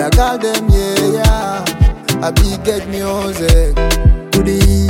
call them, yeah. I be get music. Kudi,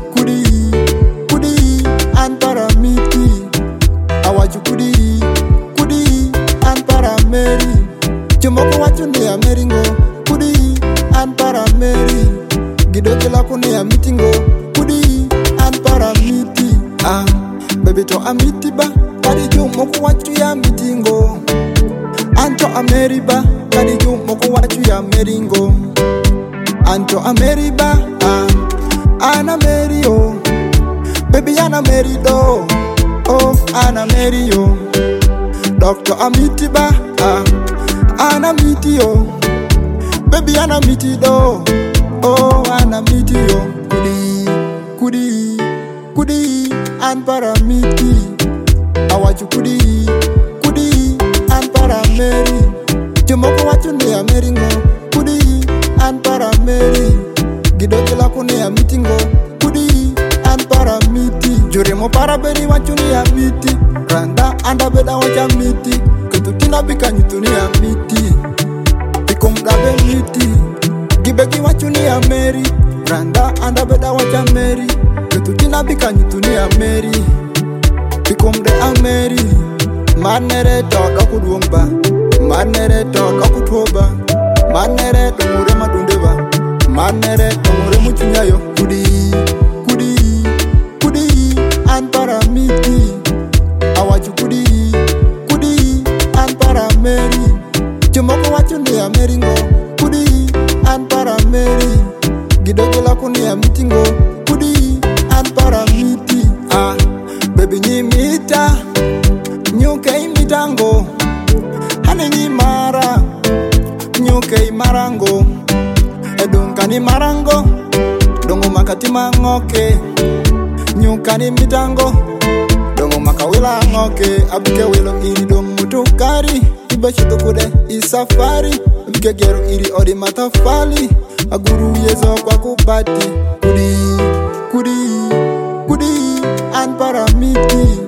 and paramiti. I want you kudi, and parameri. Chumoko wachu ne ameringo. Kudi, and parameri. Gidoke lako ne amitingo. Kudi, and paramiti. Baby to amitiba. Kadi chumoko wachu ya mitingo. Anto Ameriba, kadi moko wachu ya meringo. Anto Ameriba, Ana Merio, baby Ana Merido, oh Ana Merio. Dr. Amitiba, Ana Mitio, baby Ana Mitido, oh Ana Mitio. Kudi, and paramiti. I want you kudi, and parameri. Jumoko wachu ne ameringo. Kudi, and parameri. Gidoke lako ne amitingo. Kudi, and paramiti. Juremo paraberi wachu ne amiti. Randa anda beda wacha miti. Kututina bika nyutu ne amiti. Bikumdabe miti. Gibeki wachu ne ameri. Randa anda beda wacha meri. Kututina bika nyutu ne ameri. Bikumde ameri. Manere to kuduomba. Manere to kutuoba. Manere to mure madundeba. Manere to mure muchunyayo. Kudi, and paramiti. Awaju kudi, and parameri. Chumoko wachu ne ameringo. Kudi, and parameri. Gidoke lako ne amitingo. Kudi, and paramiti. Baby nyimita. Nyuke imitango. Hane nyimara. Nyuke imarango. Edunkani marango. Dongo makati mangoke. Nyukani mitango. Dongo makawila ngoke. Abike welo iri dongo mutukari. Ibashito kude isafari. Abike gero iri odi matafali. Aguru yezo kwa kupati. Kudi, and paramiti.